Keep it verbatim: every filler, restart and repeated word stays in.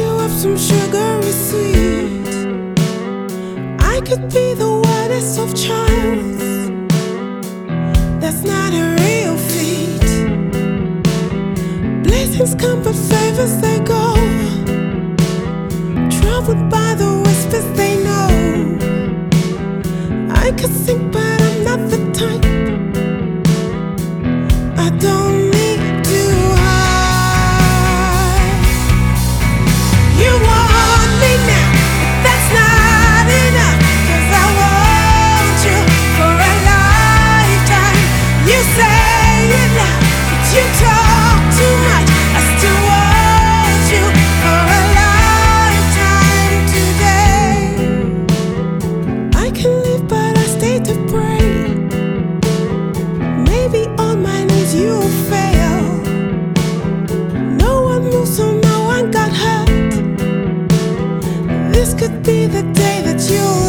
you up some sugary sweet. I could be the whitest of Charles. That's not a real feat. Blessings come but favors they go. Troubled by the whispers they know. I could sing but I'm not the type. I don't need to hide. You want me now, but that's not enough. 'Cause I want you for a lifetime. You say you love, but you talk too much. I still want you for a lifetime today. I can leave but I stay to pray. Maybe on my knees you'll fail. No one moves so no one got hurt. This could be the day that you'll